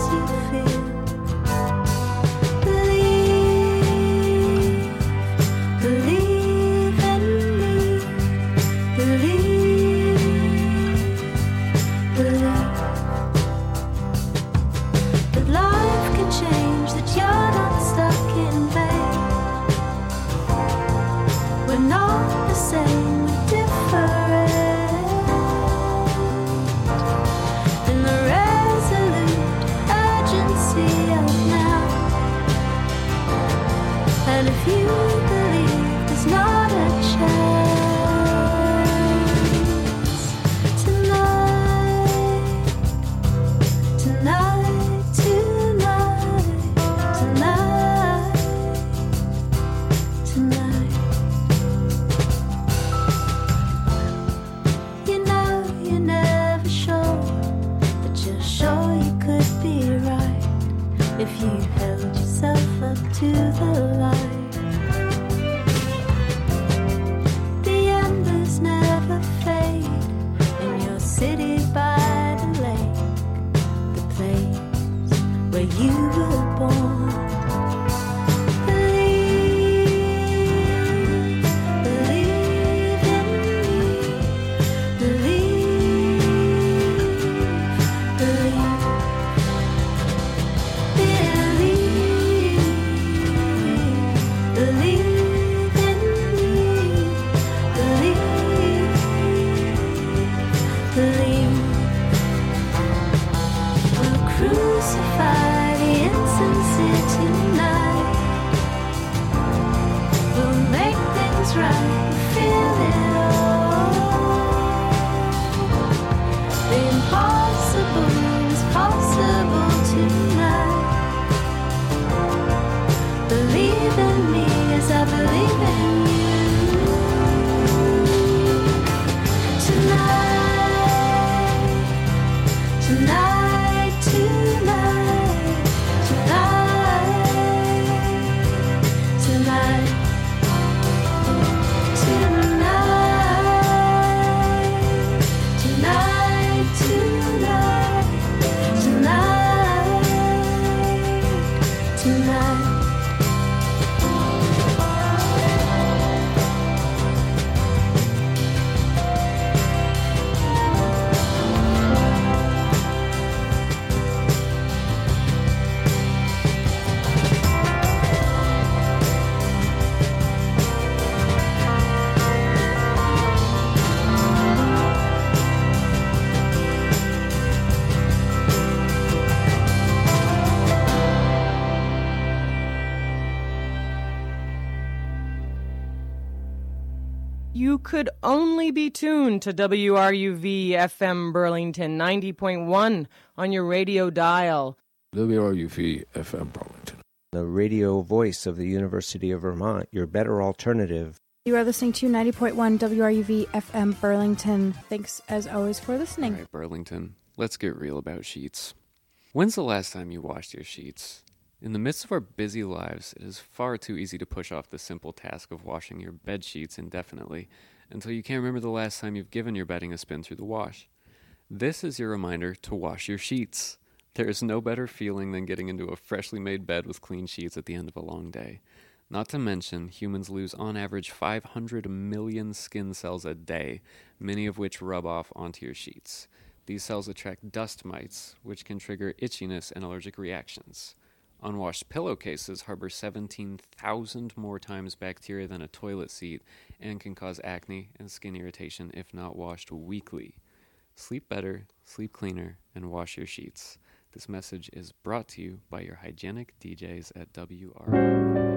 you feel. Believe, believe in me. Believe, believe that life can change, that you're not stuck in vain. We're not the same, we're different. In the resolute urgency of now. And if you believe there's not a chance tonight, tonight, tonight, tonight, tonight. You know you're never sure, but you're sure you could be right if you held yourself up to the light. The embers never fade in your city by the lake, the place where you were born. Believe, believe in me. Believe, believe, believe, believe in me. Believe, believe. We'll crucify the insincere tonight. We'll make things right and feel it all. The impossible is possible tonight. Believe in me as I believe in you. Tonight, tonight, tonight, tonight, tonight, tonight, tonight, tonight, tonight, tonight. You could only be tuned to WRUV FM Burlington 90.1 on your radio dial. WRUV FM Burlington. The radio voice of the University of Vermont, your better alternative. You are listening to 90.1 WRUV FM Burlington. Thanks, as always, for listening. All right, Burlington, let's get real about sheets. When's the last time you washed your sheets? In the midst of our busy lives, it is far too easy to push off the simple task of washing your bed sheets indefinitely until you can't remember the last time you've given your bedding a spin through the wash. This is your reminder to wash your sheets. There is no better feeling than getting into a freshly made bed with clean sheets at the end of a long day. Not to mention, humans lose on average 500 million skin cells a day, many of which rub off onto your sheets. These cells attract dust mites, which can trigger itchiness and allergic reactions. Unwashed pillowcases harbor 17,000 more times bacteria than a toilet seat and can cause acne and skin irritation if not washed weekly. Sleep better, sleep cleaner, and wash your sheets. This message is brought to you by your hygienic DJs at WRUV.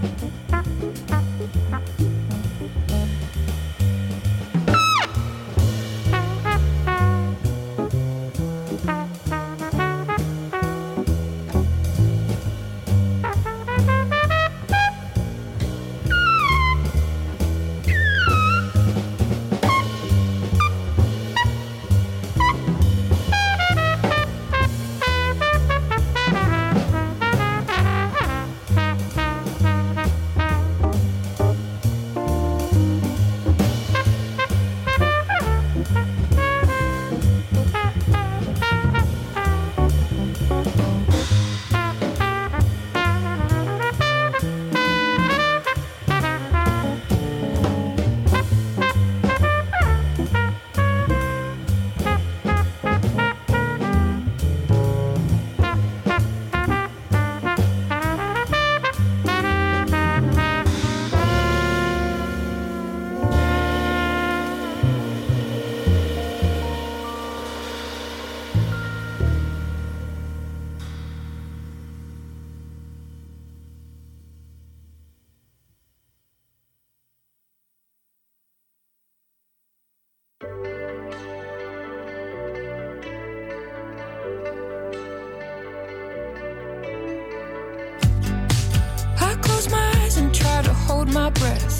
hold my breath.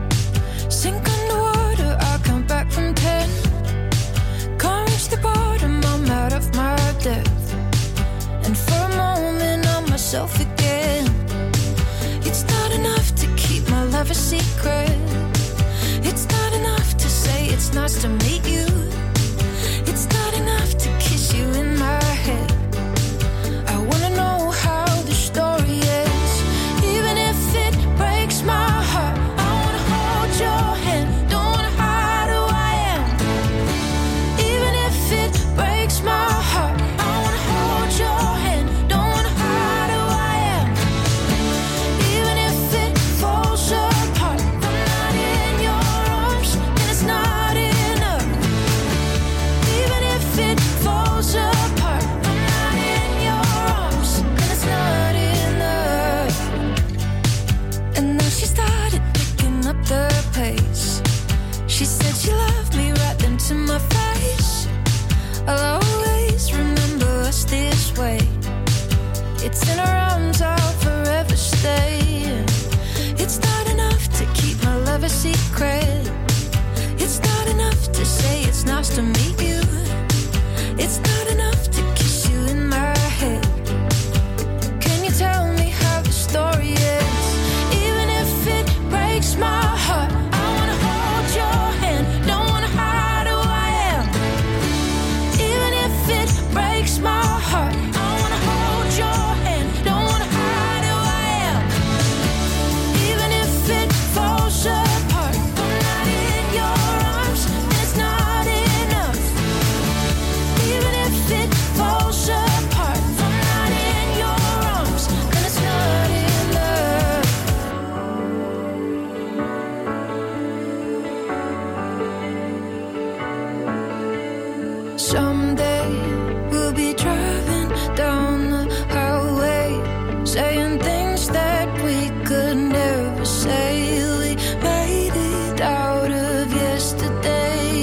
Sink underwater, I come back from 10. Can't reach the bottom, I'm out of my depth. And for a moment, I'm myself again. It's not enough to keep my love a secret. It's not enough to say it's nice to meet you. It's not enough to kiss you in my head. I wanna know how the story ends. Even if it breaks my heart, I wanna hold your hand. Don't wanna hide who I am. Even if it breaks my heart, I wanna hold your hand. Don't wanna hide who I am. Even if it falls apart, I'm not in your arms, and it's not enough. Even if it falls apart, I'm not in your arms, and it's not enough. And then she started picking up the pace. She said she loved me right then to my face. I'll always remember us this way. It's in her arms, I'll forever stay. It's not enough to keep my love a secret. It's not enough to say it's nice to meet you. It's not enough to kiss you in my head. Can you tell me how the story ends? Even if it breaks my heart, I wanna hold your hand. Don't wanna hide who I am. Even if it breaks my heart, I wanna hold your hand. Don't wanna hide who I am. Even if it falls apart, I'm not in your arms, and it's not enough. Even if it falls apart, I'm not in your arms, and it's not enough. Someday we'll be driving down the highway, saying things that we could never say. We made it out of yesterday.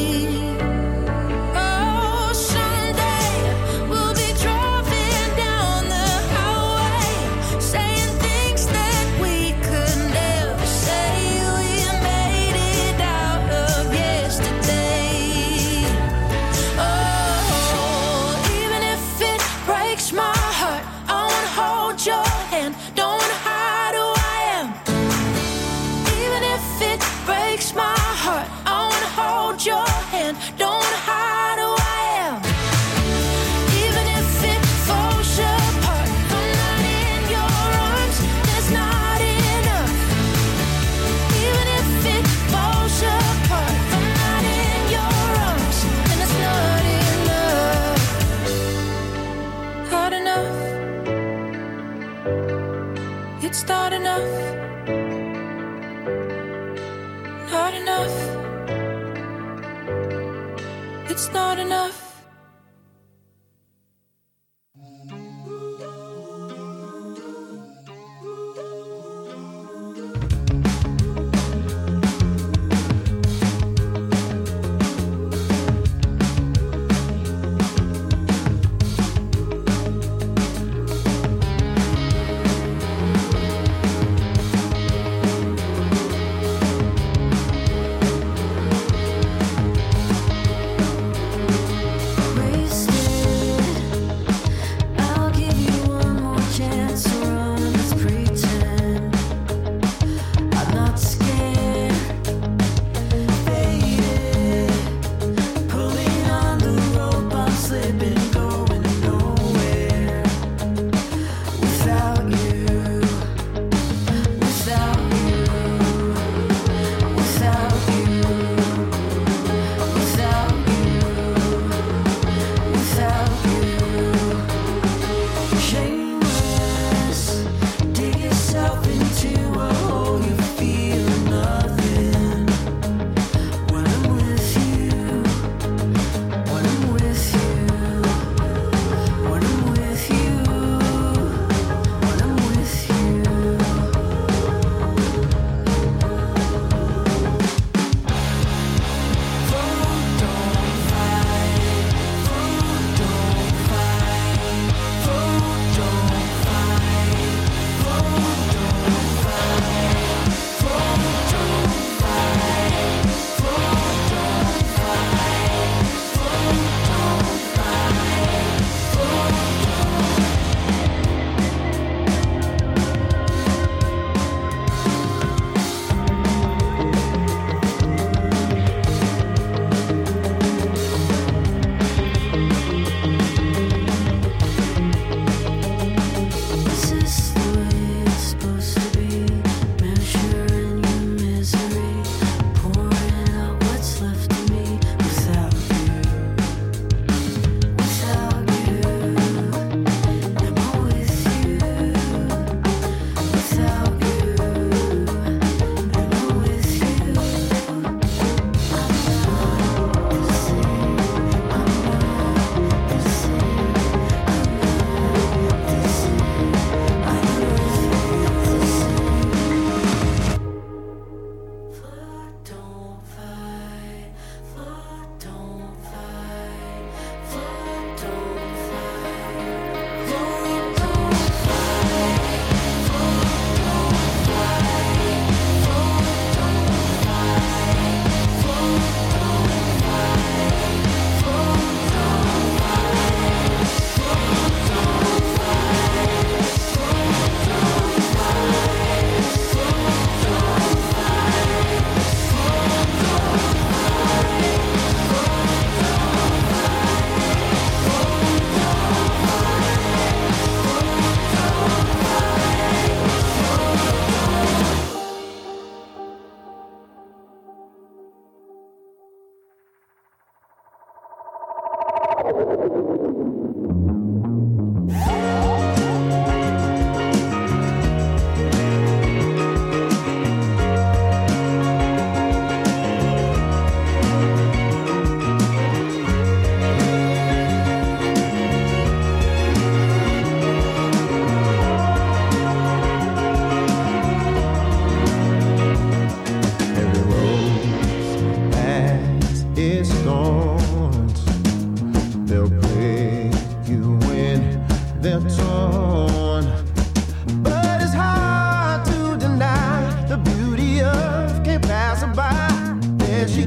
Oh, someday we'll be driving down the highway, saying things that we could never say. We made it out of yesterday. Oh, even if it breaks my heart, I wanna hold your hand. Don't wanna hide who I am. Even if it breaks my heart, I wanna hold your hand. Don't wanna hide who I am. Even if it falls apart, I'm not in your arms, and it's not enough. Even if it falls apart, I'm not in your arms, and it's not enough. Hard enough. It's not enough. Not enough. It's not enough.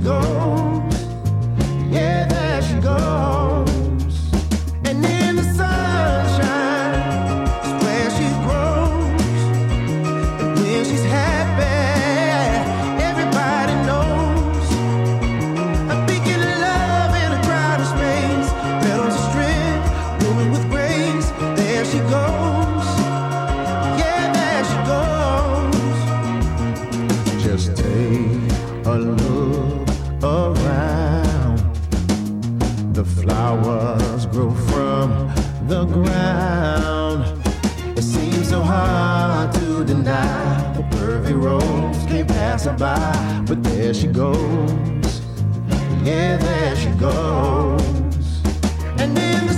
goes. Yeah, there she goes. And in the sunshine is where she grows. And when she's happy, everybody knows. I'm thinking of love in a crowded space. Petals of strength, moving with grace. There she goes. Yeah, there she goes. Just take a look around. The flowers grow from the ground. It seems so hard to deny. The perfect rose can't pass her by. But there she goes. Yeah, there she goes. And in the